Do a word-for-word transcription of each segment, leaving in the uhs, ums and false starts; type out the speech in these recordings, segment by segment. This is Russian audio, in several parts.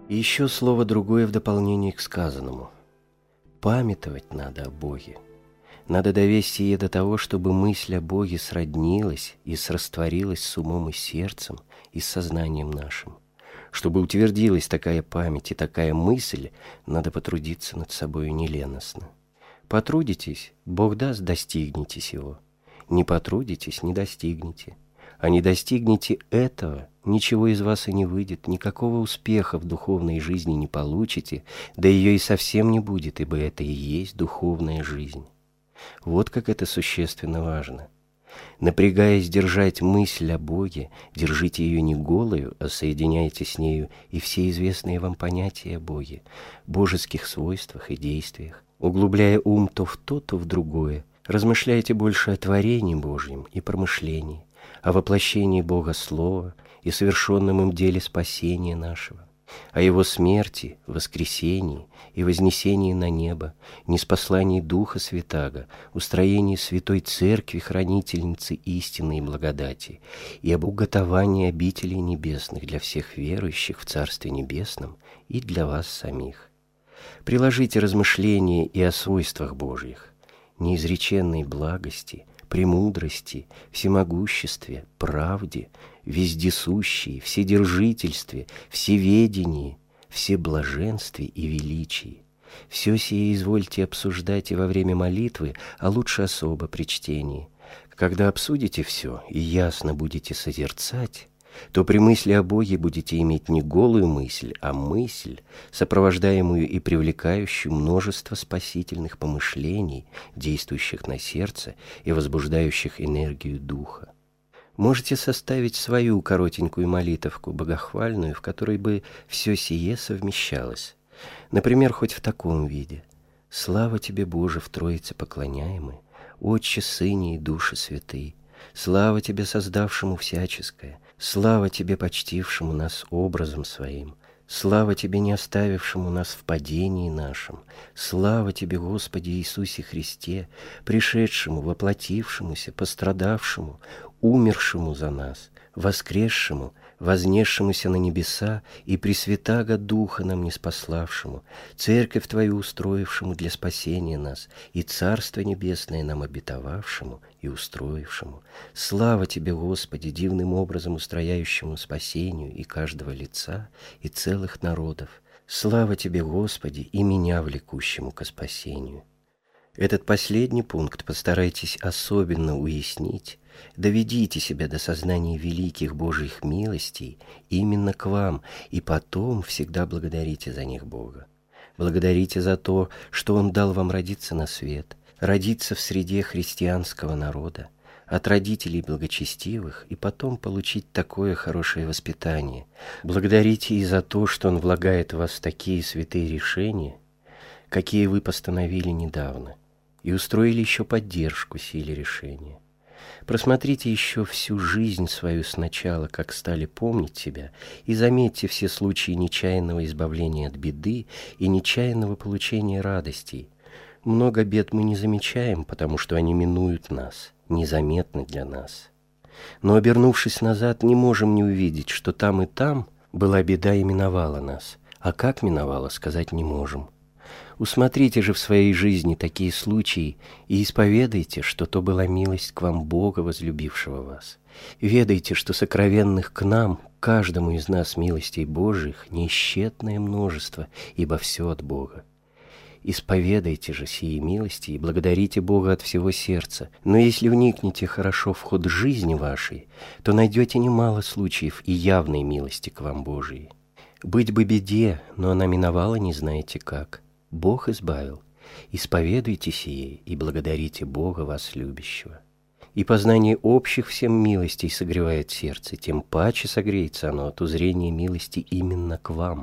И еще слово другое в дополнение к сказанному. Памятовать надо о Боге. Надо довести ее до того, чтобы мысль о Боге сроднилась и срастворилась с умом и сердцем, и с сознанием нашим. Чтобы утвердилась такая память и такая мысль, надо потрудиться над собою неленостно. Потрудитесь, Бог даст, достигнете сего. Не потрудитесь, не достигнете. А не достигнете этого, ничего из вас и не выйдет, никакого успеха в духовной жизни не получите, да ее и совсем не будет, ибо это и есть духовная жизнь. Вот как это существенно важно. Напрягаясь держать мысль о Боге, держите ее не голою, а соединяйте с нею и все известные вам понятия о Боге, божеских свойствах и действиях, углубляя ум то в то, то в другое, размышляйте больше о творении Божьем и промышлении, о воплощении Бога Слова и совершенном им деле спасения нашего, о Его смерти, воскресении и вознесении на небо, ниспослании Духа Святаго, устроении Святой Церкви, хранительницы истины и благодати, и об уготовании обителей небесных для всех верующих в Царстве Небесном и для вас самих. Приложите размышления и о свойствах Божьих, неизреченной благости, премудрости, всемогуществе, правде, вездесущей, вседержительстве, всеведении, всеблаженстве и величии. Все сие извольте обсуждать и во время молитвы, а лучше особо при чтении. Когда обсудите все и ясно будете созерцать, то при мысли о Боге будете иметь не голую мысль, а мысль, сопровождаемую и привлекающую множество спасительных помышлений, действующих на сердце и возбуждающих энергию духа. Можете составить свою коротенькую молитовку богохвальную, в которой бы все сие совмещалось. Например, хоть в таком виде. «Слава Тебе, Боже, в Троице поклоняемый, Отче, Сыне и Души Святые, слава Тебе, создавшему всяческое, слава Тебе, почтившему нас образом Своим, слава Тебе, не оставившему нас в падении нашем, слава Тебе, Господи Иисусе Христе, пришедшему, воплотившемуся, пострадавшему, умершему за нас, воскресшему, вознесшемуся на небеса и пресвятаго Духа нам ниспославшему, Церковь Твою устроившему для спасения нас и Царство Небесное нам обетовавшему и устроившему. Слава Тебе, Господи, дивным образом устрояющему спасению и каждого лица, и целых народов. Слава Тебе, Господи, и меня влекущему ко спасению». Этот последний пункт постарайтесь особенно уяснить, доведите себя до сознания великих Божьих милостей именно к вам, и потом всегда благодарите за них Бога. Благодарите за то, что Он дал вам родиться на свет, родиться в среде христианского народа, от родителей благочестивых, и потом получить такое хорошее воспитание. Благодарите и за то, что Он влагает в вас такие святые решения, какие вы постановили недавно, и устроили еще поддержку силе решения. Просмотрите еще всю жизнь свою сначала, как стали помнить себя, и заметьте все случаи нечаянного избавления от беды и нечаянного получения радостей. Много бед мы не замечаем, потому что они минуют нас, незаметны для нас. Но, обернувшись назад, не можем не увидеть, что там и там была беда и миновала нас, а как миновала, сказать не можем. Усмотрите же в своей жизни такие случаи и исповедайте, что то была милость к вам Бога, возлюбившего вас. Ведайте, что сокровенных к нам, каждому из нас милостей Божьих, неисчетное множество, ибо все от Бога. Исповедайте же сии милости и благодарите Бога от всего сердца. Но если вникнете хорошо в ход жизни вашей, то найдете немало случаев и явной милости к вам Божией. Быть бы беде, но она миновала не знаете как. Бог избавил. Исповедуйте сие и благодарите Бога, вас любящего. И познание общих всем милостей согревает сердце, тем паче согреется оно от узрения милости именно к вам.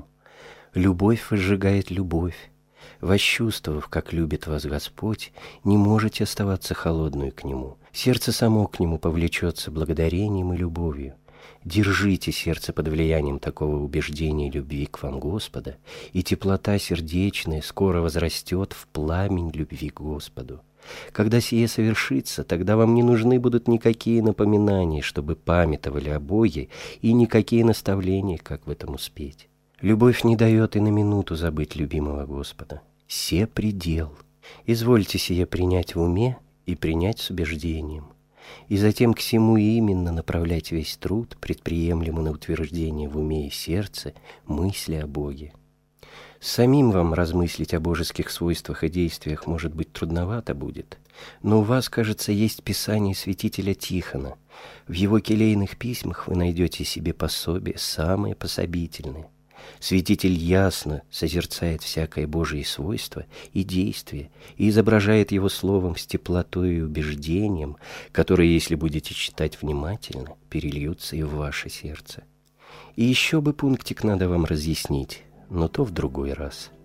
Любовь возжигает любовь. Восчувствовав, как любит вас Господь, не можете оставаться холодную к Нему. Сердце само к Нему повлечется благодарением и любовью. Держите сердце под влиянием такого убеждения любви к вам Господа, и теплота сердечная скоро возрастет в пламень любви к Господу. Когда сие совершится, тогда вам не нужны будут никакие напоминания, чтобы памятовали о Боге, и никакие наставления, как в этом успеть. Любовь не дает и на минуту забыть любимого Господа. Се предел. Извольте сие принять в уме и принять с убеждением, и затем к сему именно направлять весь труд, предприемлемый на утверждение в уме и сердце мысли о Боге. Самим вам размыслить о божеских свойствах и действиях, может быть, трудновато будет, но у вас, кажется, есть писание святителя Тихона. В его келейных письмах вы найдете себе пособие, самое пособительное. Святитель ясно созерцает всякое Божие свойство и действие и изображает его словом с теплотой и убеждением, которые, если будете читать внимательно, перельются и в ваше сердце. И еще бы пунктик надо вам разъяснить, но то в другой раз.